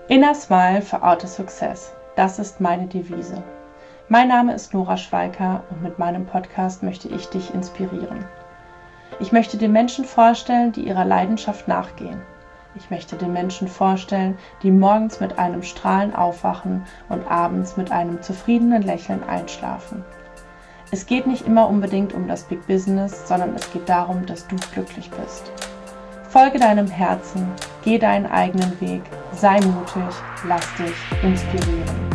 Inner Smile for Outer Success. Das ist meine Devise. Mein Name ist Nora Schweiker und mit meinem Podcast möchte ich dich inspirieren. Ich möchte dir Menschen vorstellen, die ihrer Leidenschaft nachgehen. Ich möchte dir Menschen vorstellen, die morgens mit einem Strahlen aufwachen und abends mit einem zufriedenen Lächeln einschlafen. Es geht nicht immer unbedingt um das Big Business, sondern es geht darum, dass du glücklich bist. Folge deinem Herzen, geh deinen eigenen Weg, sei mutig, lass dich inspirieren.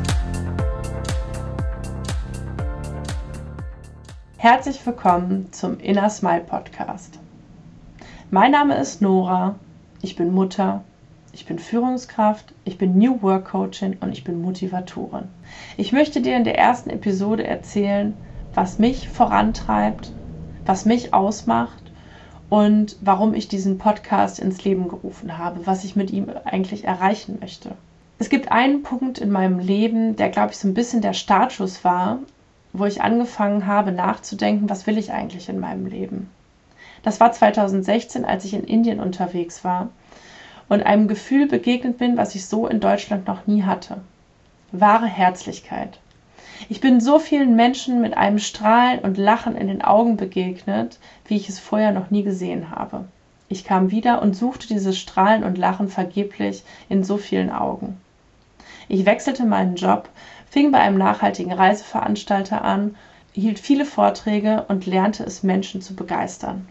Herzlich willkommen zum Inner Smile Podcast. Mein Name ist Nora, ich bin Mutter, ich bin Führungskraft, ich bin New Work Coachin und ich bin Motivatorin. Ich möchte dir in der ersten Episode erzählen, was mich vorantreibt, was mich ausmacht und warum ich diesen Podcast ins Leben gerufen habe, was ich mit ihm eigentlich erreichen möchte. Es gibt einen Punkt in meinem Leben, der, glaube ich, so ein bisschen der Startschuss war, wo ich angefangen habe nachzudenken, was will ich eigentlich in meinem Leben. Das war 2016, als ich in Indien unterwegs war und einem Gefühl begegnet bin, was ich so in Deutschland noch nie hatte. Wahre Herzlichkeit. Ich bin so vielen Menschen mit einem Strahlen und Lachen in den Augen begegnet, wie ich es vorher noch nie gesehen habe. Ich kam wieder und suchte dieses Strahlen und Lachen vergeblich in so vielen Augen. Ich wechselte meinen Job, fing bei einem nachhaltigen Reiseveranstalter an, hielt viele Vorträge und lernte es, Menschen zu begeistern.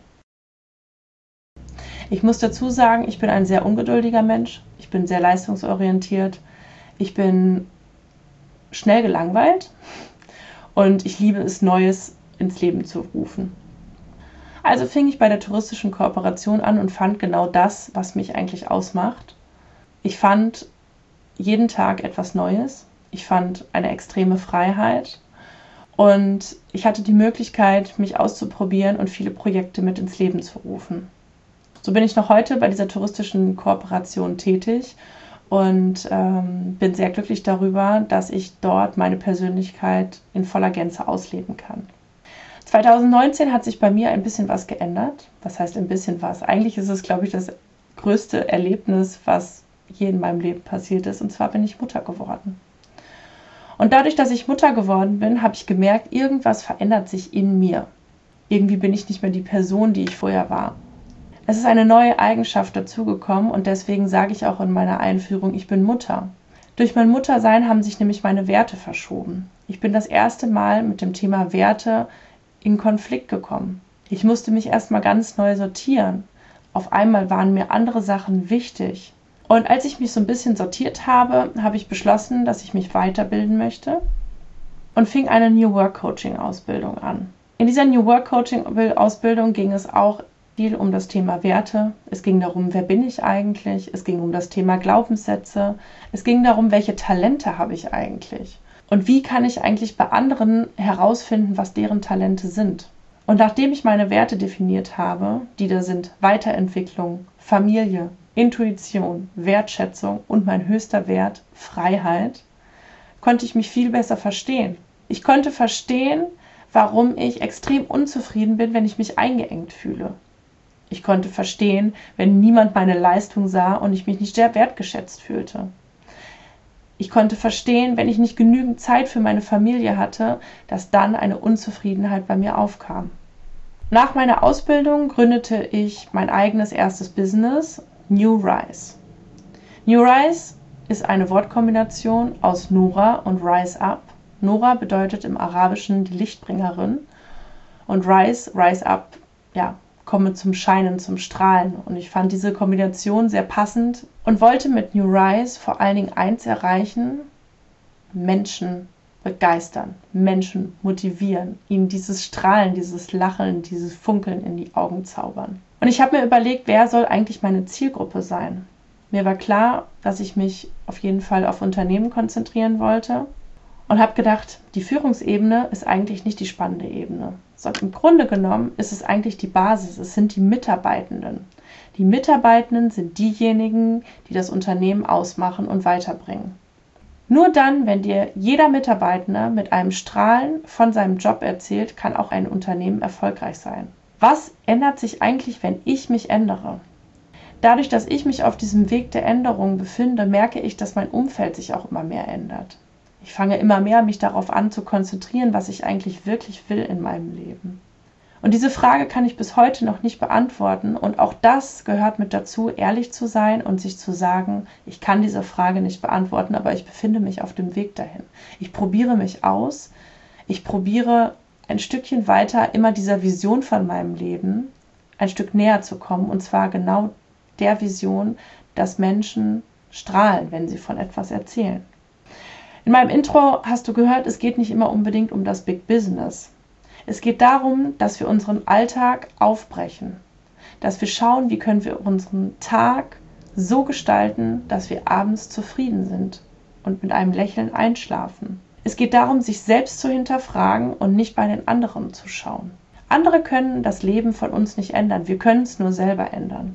Ich muss dazu sagen, ich bin ein sehr ungeduldiger Mensch, ich bin sehr leistungsorientiert, ich bin schnell gelangweilt und ich liebe es, Neues ins Leben zu rufen. Also fing ich bei der touristischen Kooperation an und fand genau das, was mich eigentlich ausmacht. Ich fand jeden Tag etwas Neues. Ich fand eine extreme Freiheit und ich hatte die Möglichkeit, mich auszuprobieren und viele Projekte mit ins Leben zu rufen. So bin ich noch heute bei dieser touristischen Kooperation tätig und bin sehr glücklich darüber, dass ich dort meine Persönlichkeit in voller Gänze ausleben kann. 2019 hat sich bei mir ein bisschen was geändert. Was heißt ein bisschen was? Eigentlich ist es, glaube ich, das größte Erlebnis, was je in meinem Leben passiert ist. Und zwar bin ich Mutter geworden. Und dadurch, dass ich Mutter geworden bin, habe ich gemerkt, irgendwas verändert sich in mir. Irgendwie bin ich nicht mehr die Person, die ich vorher war. Es ist eine neue Eigenschaft dazugekommen und deswegen sage ich auch in meiner Einführung, ich bin Mutter. Durch mein Muttersein haben sich nämlich meine Werte verschoben. Ich bin das erste Mal mit dem Thema Werte in Konflikt gekommen. Ich musste mich erstmal ganz neu sortieren. Auf einmal waren mir andere Sachen wichtig. Und als ich mich so ein bisschen sortiert habe, habe ich beschlossen, dass ich mich weiterbilden möchte und fing eine New Work Coaching Ausbildung an. In dieser New Work Coaching Ausbildung ging es auch viel um das Thema Werte. Es ging darum, wer bin ich eigentlich? Es ging um das Thema Glaubenssätze. Es ging darum, welche Talente habe ich eigentlich? Und wie kann ich eigentlich bei anderen herausfinden, was deren Talente sind? Und nachdem ich meine Werte definiert habe, die da sind Weiterentwicklung, Familie, Intuition, Wertschätzung und mein höchster Wert, Freiheit, konnte ich mich viel besser verstehen. Ich konnte verstehen, warum ich extrem unzufrieden bin, wenn ich mich eingeengt fühle. Ich konnte verstehen, wenn niemand meine Leistung sah und ich mich nicht sehr wertgeschätzt fühlte. Ich konnte verstehen, wenn ich nicht genügend Zeit für meine Familie hatte, dass dann eine Unzufriedenheit bei mir aufkam. Nach meiner Ausbildung gründete ich mein eigenes erstes Business, New Rise. New Rise ist eine Wortkombination aus Nora und Rise Up. Nora bedeutet im Arabischen die Lichtbringerin und Rise Up, ja, komme zum Scheinen, zum Strahlen. Und ich fand diese Kombination sehr passend und wollte mit New Rise vor allen Dingen eins erreichen: Menschen begeistern, Menschen motivieren, ihnen dieses Strahlen, dieses Lachen, dieses Funkeln in die Augen zaubern. Und ich habe mir überlegt, wer soll eigentlich meine Zielgruppe sein? Mir war klar, dass ich mich auf jeden Fall auf Unternehmen konzentrieren wollte und habe gedacht, die Führungsebene ist eigentlich nicht die spannende Ebene. Sondern im Grunde genommen ist es eigentlich die Basis, es sind die Mitarbeitenden. Die Mitarbeitenden sind diejenigen, die das Unternehmen ausmachen und weiterbringen. Nur dann, wenn dir jeder Mitarbeitende mit einem Strahlen von seinem Job erzählt, kann auch ein Unternehmen erfolgreich sein. Was ändert sich eigentlich, wenn ich mich ändere? Dadurch, dass ich mich auf diesem Weg der Änderung befinde, merke ich, dass mein Umfeld sich auch immer mehr ändert. Ich fange immer mehr, mich darauf an zu konzentrieren, was ich eigentlich wirklich will in meinem Leben. Und diese Frage kann ich bis heute noch nicht beantworten. Und auch das gehört mit dazu, ehrlich zu sein und sich zu sagen, ich kann diese Frage nicht beantworten, aber ich befinde mich auf dem Weg dahin. Ich probiere mich aus. Ich probiere ein Stückchen weiter immer dieser Vision von meinem Leben ein Stück näher zu kommen. Und zwar genau der Vision, dass Menschen strahlen, wenn sie von etwas erzählen. In meinem Intro hast du gehört, es geht nicht immer unbedingt um das Big Business. Es geht darum, dass wir unseren Alltag aufbrechen, dass wir schauen, wie können wir unseren Tag so gestalten, dass wir abends zufrieden sind und mit einem Lächeln einschlafen. Es geht darum, sich selbst zu hinterfragen und nicht bei den anderen zu schauen. Andere können das Leben von uns nicht ändern, wir können es nur selber ändern.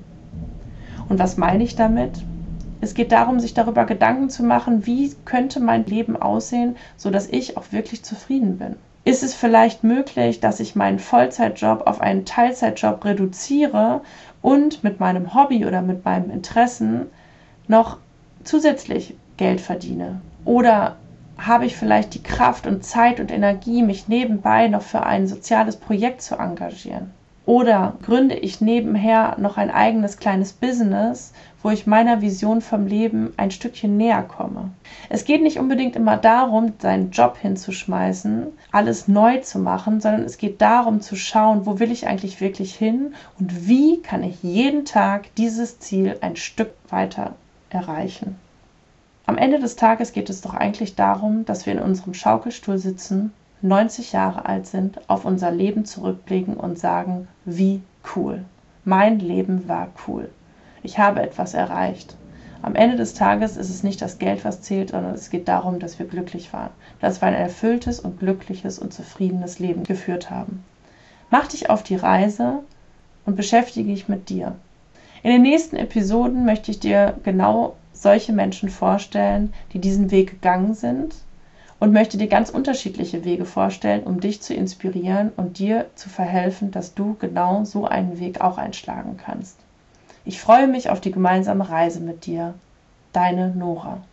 Und was meine ich damit? Es geht darum, sich darüber Gedanken zu machen, wie könnte mein Leben aussehen, sodass ich auch wirklich zufrieden bin. Ist es vielleicht möglich, dass ich meinen Vollzeitjob auf einen Teilzeitjob reduziere und mit meinem Hobby oder mit meinen Interessen noch zusätzlich Geld verdiene? Oder habe ich vielleicht die Kraft und Zeit und Energie, mich nebenbei noch für ein soziales Projekt zu engagieren? Oder gründe ich nebenher noch ein eigenes kleines Business, wo ich meiner Vision vom Leben ein Stückchen näher komme? Es geht nicht unbedingt immer darum, seinen Job hinzuschmeißen, alles neu zu machen, sondern es geht darum zu schauen, wo will ich eigentlich wirklich hin und wie kann ich jeden Tag dieses Ziel ein Stück weiter erreichen. Am Ende des Tages geht es doch eigentlich darum, dass wir in unserem Schaukelstuhl sitzen, 90 Jahre alt sind, auf unser Leben zurückblicken und sagen, wie cool. Mein Leben war cool. Ich habe etwas erreicht. Am Ende des Tages ist es nicht das Geld, was zählt, sondern es geht darum, dass wir glücklich waren. Dass wir ein erfülltes und glückliches und zufriedenes Leben geführt haben. Mach dich auf die Reise und beschäftige dich mit dir. In den nächsten Episoden möchte ich dir genau solche Menschen vorstellen, die diesen Weg gegangen sind, und möchte dir ganz unterschiedliche Wege vorstellen, um dich zu inspirieren und dir zu verhelfen, dass du genau so einen Weg auch einschlagen kannst. Ich freue mich auf die gemeinsame Reise mit dir. Deine Nora.